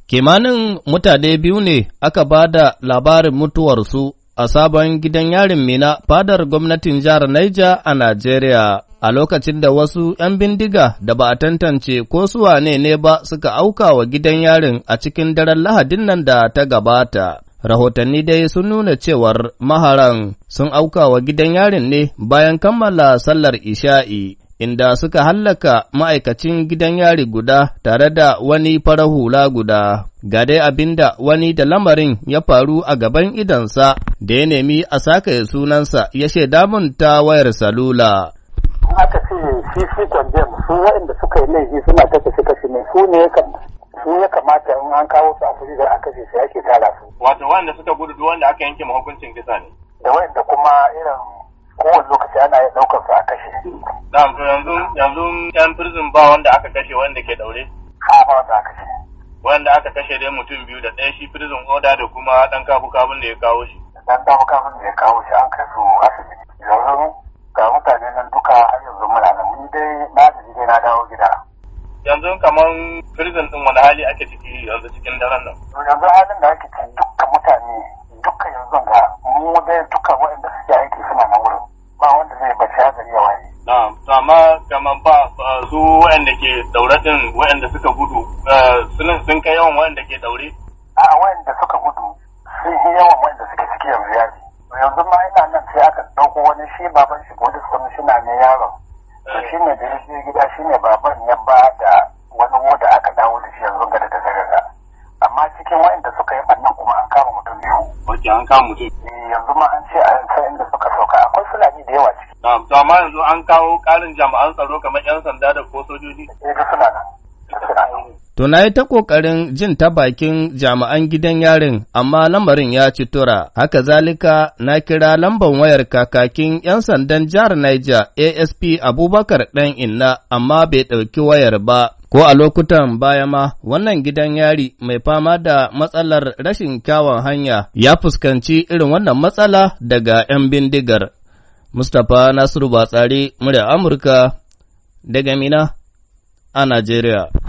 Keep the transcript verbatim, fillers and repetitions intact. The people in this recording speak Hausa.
Kimanin mutane biyu ne aka ba da labarin mutuwarsu a sabon gidan yarin Mina fadar gwamnatin jihar Niger a Najeriya a lokacin da wasu ‘yan bindiga da ba a tantance ko su wane ne ba suka auka wa gidan yarin a cikin daren Lahadin nan da ta gabata. Rahotanni dai sun nuna cewar maharan sun auka wa gidan yarin ne bayan kammala sallar isha'i, inda suka hallaka ma'aikacin gidan yari guda tare da wani farar hula guda. Ga dai abinda wani da lamarin ya faru a gaban idansa da ya nemi a sakaye sunansa ya shaida mun ta wayar salula. Aka ce shi shi kwanjem su waɗanda suka yi laifi suna ta kashe kashe ne su ne su ya kamata in an kawo su a kuri da aka ce su yake tara su. Wato wanda suka gudu duk wanda aka yanke ma hukuncin kisa ne. Da waɗanda kuma irin kowane lokaci ana yin ɗaukar su a kashe. Na to yanzu yanzu yan prison ba wanda aka kashe wanda ke daure? Ha ba wanda aka kashe. Wanda aka kashe dai mutum biyu da ɗaya shi prison order da kuma ɗan kabu kabun da ya kawo shi. Dan kabu kabun da ya kawo shi an kai su asibiti. Yanzu ga mutane nan duka har yanzu muna nan ni dai na tafi dai na dawo gida. Yanzu kaman prison din wani hali ake ciki yanzu cikin daren nan? Yanzu halin da ake ciki dukkan mutane duka yanzu ga mu dai duka waɗanda suke aiki suna nan wurin ba wanda zai bace hazari ya waye. Na'am, to amma kaman ba su waɗanda ke daure din waɗanda suka gudu sun kai yawan waɗanda ke daure? A waɗanda suka gudu sun yi yawan waɗanda suke ciki yanzu yaji. Yanzu ma ina nan sai aka ɗauko wani shi baban shi police commissioner ne yaron. To shi ne da ya je gida shi ne baban ya ba da wani woda aka dawo da shi yanzu ga da ta gaga. Amma cikin waɗanda suka yi ɓannan kuma an kama mutum biyu. Ok, an kama mutum. Yanzu ma an ce a yanzu inda suka sauka akwai Fulani da yawa ciki. Na'am, to amma yanzu an kawo ƙarin jami'an tsaro kamar 'yan sanda da ko sojoji? Eh, duk suna nan. Suna nan. To na yi ta ƙoƙarin jin ta bakin jami'an gidan yarin, amma lamarin ya ci tura. Haka zalika na kira lambar wayar kakakin ‘yan sandan jihar Niger A S P Abubakar ɗan Inna, amma bai ɗauki wayar ba. Ko a lokutan baya ma, wannan gidan yari mai fama da matsalar rashin kyawun hanya ya fuskanci irin wannan matsala daga ‘yan bindigar. Mustapha Nasiru Batsari, murya Amurka, daga Mina a Najeriya.